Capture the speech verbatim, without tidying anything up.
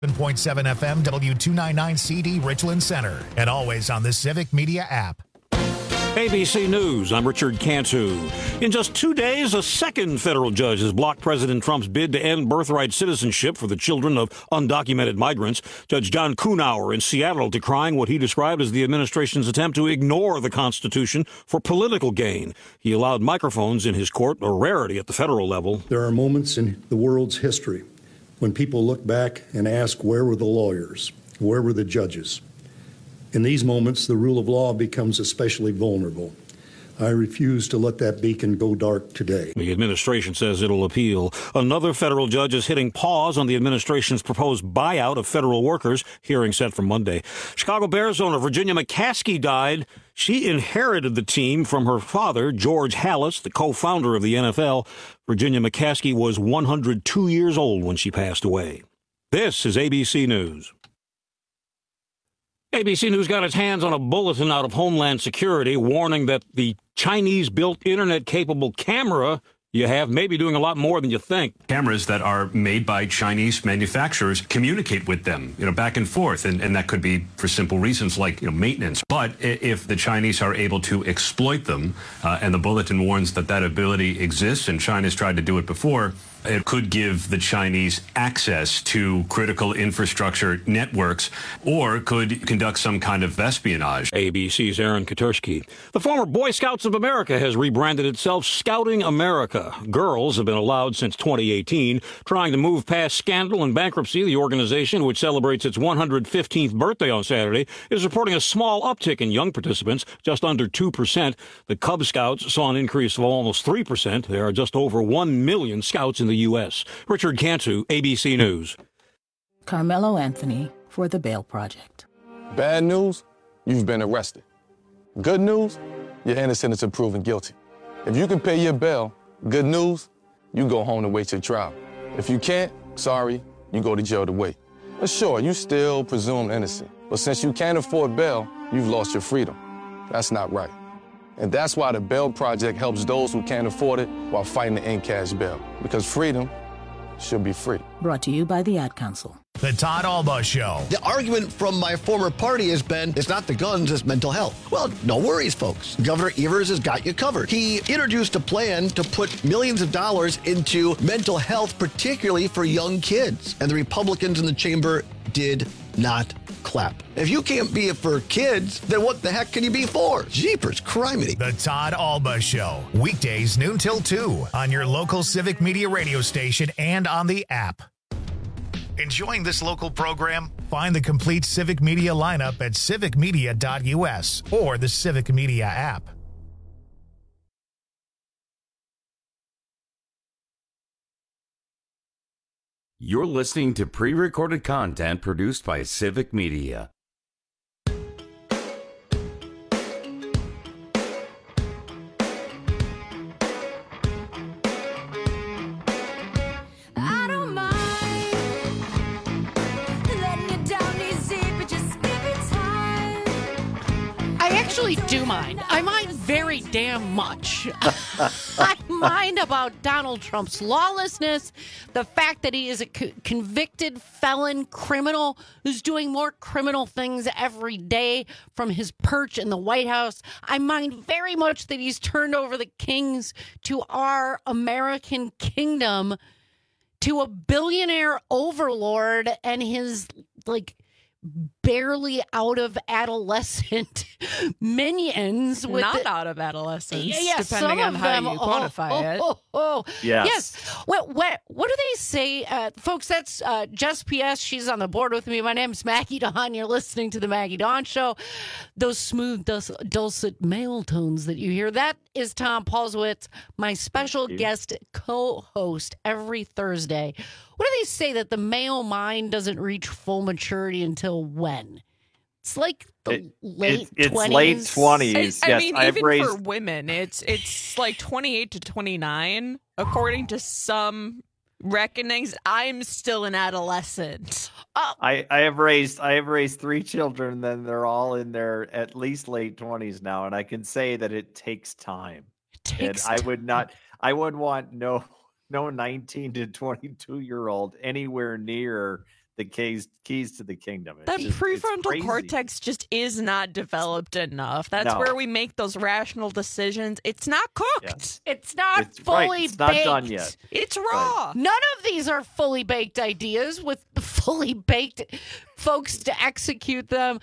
seven point seven F M, W two ninety-nine C D, Richland Center, and always on the Civic Media app. A B C News, I'm Richard Cantu. In just two days, a second federal judge has blocked President Trump's bid to end birthright citizenship for the children of undocumented migrants. Judge John Kuhnauer in Seattle decrying what he described as the administration's attempt to ignore the Constitution for political gain. He allowed microphones in his court, a rarity at the federal level. There are moments in the world's history when people look back and ask, where were the lawyers? Where were the judges? In these moments, the rule of law becomes especially vulnerable. I refuse to let that beacon go dark today. The administration says it'll appeal. Another federal judge is hitting pause on the administration's proposed buyout of federal workers. Hearing set for Monday. Chicago Bears owner Virginia McCaskey died. She inherited the team from her father, George Halas, the co-founder of the N F L. Virginia McCaskey was one hundred two years old when she passed away. This is A B C News. A B C News got its hands on a bulletin out of Homeland Security warning that the Chinese-built internet-capable camera you have may be doing a lot more than you think. Cameras that are made by Chinese manufacturers communicate with them, you know, back and forth, and, and that could be for simple reasons like, you know, maintenance. But if the Chinese are able to exploit them, uh, and the bulletin warns that that ability exists, and China's tried to do it before, it could give the Chinese access to critical infrastructure networks or could conduct some kind of espionage. A B C's Aaron Katursky. The former Boy Scouts of America has rebranded itself Scouting America. Girls have been allowed since twenty eighteen. Trying to move past scandal and bankruptcy, the organization, which celebrates its one hundred fifteenth birthday on Saturday, is reporting a small uptick in young participants, just under two percent. The Cub Scouts saw an increase of almost three percent. There are just over one million scouts in the U S Richard Cantu, A B C News. Carmelo Anthony for the Bail Project. Bad news, you've been arrested. Good news, you're innocent until proven guilty. If you can pay your bail, good news, you go home to wait your trial. If you can't, sorry, you go to jail to wait. But sure, you still presumed innocent. But since you can't afford bail, you've lost your freedom. That's not right. And that's why the Bail Project helps those who can't afford it while fighting to end cash bail. Because freedom should be free. Brought to you by the Ad Council. The Todd Alba Show. The argument from my former party has been, it's not the guns, it's mental health. Well, no worries, folks. Governor Evers has got you covered. He introduced a plan to put millions of dollars into mental health, particularly for young kids. And the Republicans in the chamber did not clap. If you can't be it for kids, then what the heck can you be for? Jeepers, criminy. The Todd Alba Show. Weekdays noon till two on your local Civic Media radio station and on the app. Enjoying this local program? Find the complete Civic Media lineup at civic media dot U S or the Civic Media app. You're listening to pre-recorded content produced by Civic Media. I don't mind letting you down easy, but just give it time. I actually do mind. I mind very damn much. I mind about Donald Trump's lawlessness, the fact that he is a co- convicted felon criminal who's doing more criminal things every day from his perch in the White House. I mind very much that he's turned over the kings to our American kingdom to a billionaire overlord and his, like, barely out of adolescent minions. With Not the, out of adolescence, yeah, yeah, depending on how them, you quantify oh, it. Oh, oh, oh. Yes. Yes. What, what, what do they say? Uh, folks, that's uh, Jess P S. She's on the board with me. My name's Maggie Dawn. You're listening to the Maggie Dawn Show. Those smooth, dulcet, dulcet male tones that you hear, that is Tom Paulswitz, my special guest co-host every Thursday. What do they say, that the male mind doesn't reach full maturity until when? It's like the it, late it's, it's twenties. late twenties. I, yes, I mean, I've even raised... for women, it's it's like twenty-eight to twenty-nine, according to some reckonings. I'm still an adolescent. Oh. I, I have raised I have raised three children, then they're all in their at least late twenties now, and I can say that it takes time. It takes and I time. would not I would want no no nineteen to twenty-two year old anywhere near the keys keys to the kingdom. It's That just- it's prefrontal crazy. cortex just is not developed enough. That's No. where we make those rational decisions. It's not cooked. It's not It's right, fully it's not baked. done yet. It's raw. None of these are fully baked ideas with fully baked folks to execute them.